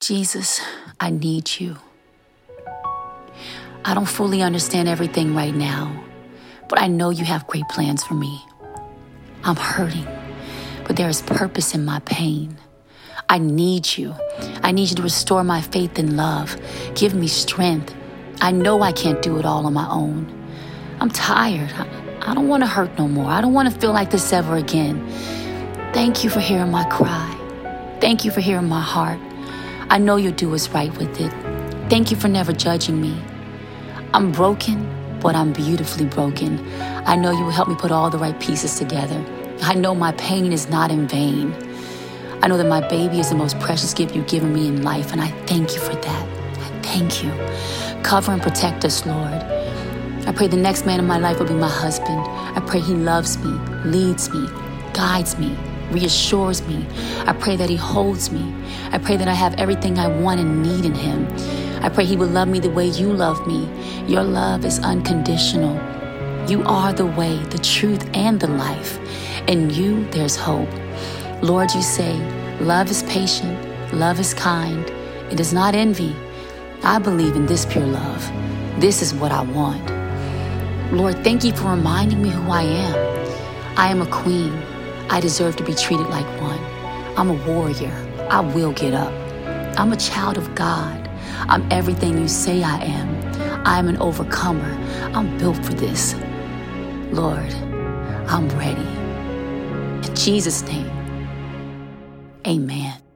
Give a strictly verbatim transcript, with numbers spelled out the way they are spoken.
Jesus, I need you. I don't fully understand everything right now, but I know you have great plans for me. I'm hurting, but there is purpose in my pain. I need you. I need you to restore my faith and love. Give me strength. I know I can't do it all on my own. I'm tired. I, I don't want to hurt no more. I don't want to feel like this ever again. Thank you for hearing my cry. Thank you for hearing my heart. I know you'll do what's right with it. Thank you for never judging me. I'm broken, but I'm beautifully broken. I know you will help me put all the right pieces together. I know my pain is not in vain. I know that my baby is the most precious gift you've given me in life, and I thank you for that. I thank you. Cover and protect us, Lord. I pray the next man in my life will be my husband. I pray he loves me, leads me, guides me, reassures me. I pray that he holds me. I pray that I have everything I want and need in him. I pray he will love me the way you love me. Your love is unconditional. You are the way, the truth, and the life. In you, there's hope. Lord, you say, love is patient, love is kind. It does not envy. I believe in this pure love. This is what I want. Lord, thank you for reminding me who I am. I am a queen. I deserve to be treated like one. I'm a warrior. I will get up. I'm a child of God. I'm everything you say I am. I'm an overcomer. I'm built for this. Lord, I'm ready. In Jesus' name, amen.